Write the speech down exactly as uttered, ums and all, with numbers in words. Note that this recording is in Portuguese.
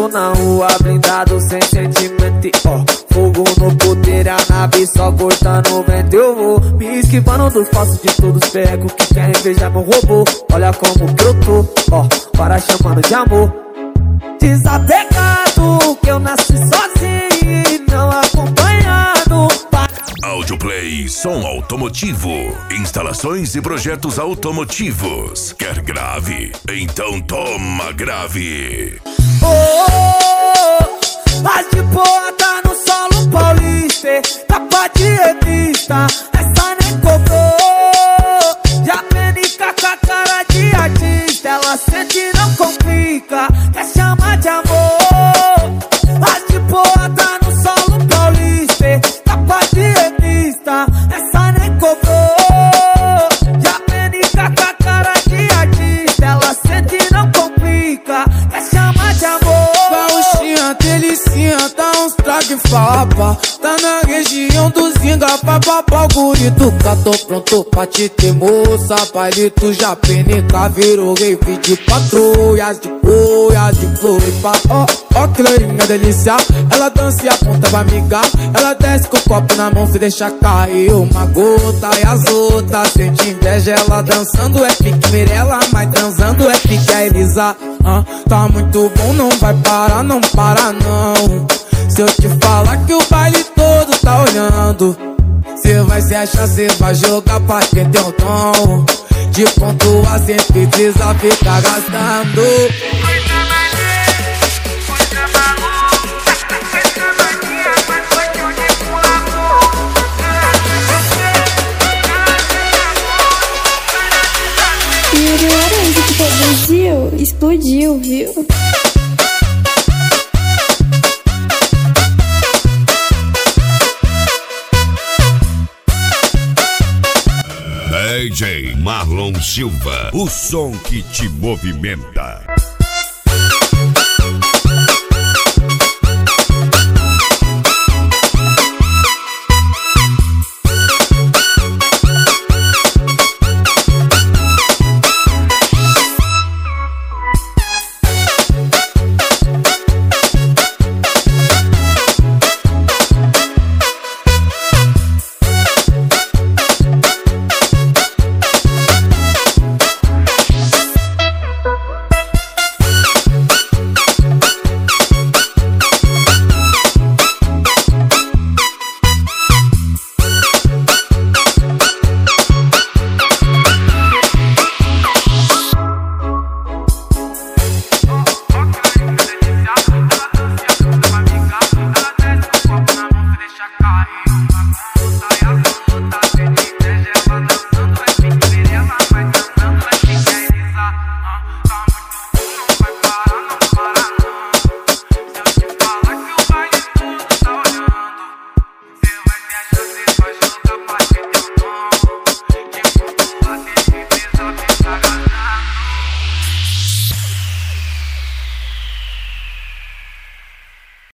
na rua, blindado sem sentimento e ó, fogo no puteiro, a nave só cortando o vento. Eu vou me esquivando dos passos de todos os pecos que querem beijar meu robô. Olha como que eu tô, ó, para chamando de amor. Desapegado, que eu nasci sozinho e não acompanhado. Audioplay Som Automotivo. Instalações e projetos automotivos. Quer grave? Então toma grave. Oh, oh, oh, mas de boa tá no solo paulista, capa de revista, essa nem cobrou. Já penica com a cara de artista, ela sente e não complica, quer chamar de amor. Mas de boa tá no solo paulista, capa de revista, essa nem cobrou. Já penica com a cara de artista, ela sente e não complica, quer chamar de amor. Gauchinha, delicinha, dá uns trago e fapa. Tá na região do Zinga, papapá, o guri do cá. Tô pronto pra te ter, moça. Baile tu já peneca, virou rave de patrulhas, de boias, de floripa. Ó, ó que loirinha delícia, ela dança e aponta pra amigar. Ela desce com o copo na mão, se deixa cair uma gota. E as outras sente inveja, ela dançando é pique Mirella, mas transando é pique a Elisa. Ah, tá muito bom, não vai parar, não para não. Se eu te falar que o baile todo tá olhando, cê vai se achar, cê vai jogar pra quem tem o dom de pontuar sem precisar ficar gastando. Yuri Laranja que produziu, explodiu, viu? D J Marlon Silva, o som que te movimenta.